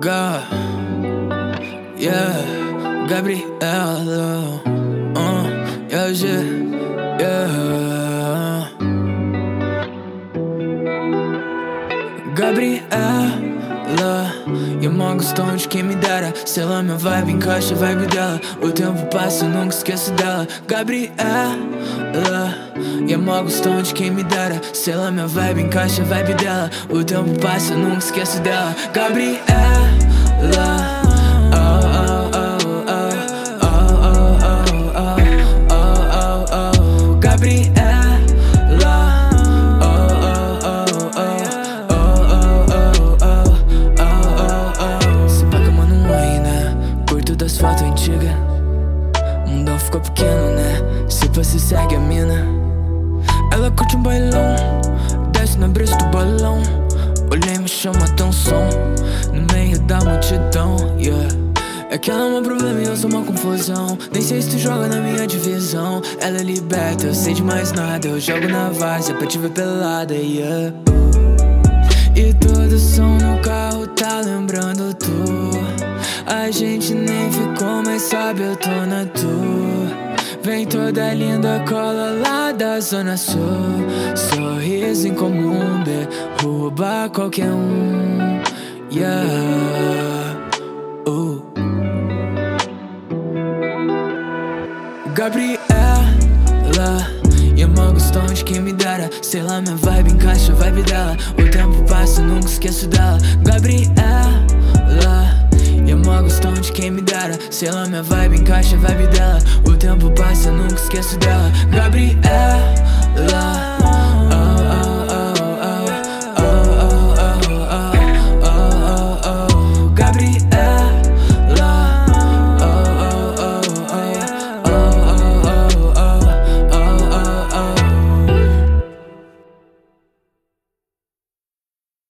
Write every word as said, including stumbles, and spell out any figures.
Ga, yeah, Gabriela, uh, yeah, G, yeah. Gabriela, e uma gostam de quem me dera. Sei lá, minha vibe encaixa a vibe dela. O tempo passa, eu nunca esqueço dela. Gabriela, e uma gostam de quem me dera. Sei lá, minha vibe encaixa a vibe dela. O tempo passa, eu nunca esqueço dela. Gabriela, oh, oh, oh, oh, oh, oh, oh, oh, oh, Gabriela. Das fotos antigas, o mundão ficou pequeno, né? Se você segue a mina, ela curte um bailão, desce na brisa do balão. Olhei, me chama atenção, no meio da multidão, yeah. É que ela é um problema e eu sou uma confusão. Nem sei se tu joga na minha divisão. Ela é liberta, eu sei de mais nada. Eu jogo na várzea pra te ver pelada, yeah. E todo som no carro tá lembrando tu. A gente nem ficou, mas sabe eu tô na tua. Vem toda linda, cola lá da zona sul. Sorriso incomum, derruba qualquer um, yeah, uh. Gabriela, e uma gostam de quem me dera. Sei lá, minha vibe encaixa a vibe dela. O tempo passa, eu nunca esqueço dela. Gabriela, e uma gostam de quem me dera. Sei lá, minha vibe encaixa a vibe dela. O tempo passa, eu nunca esqueço dela. Gabriela.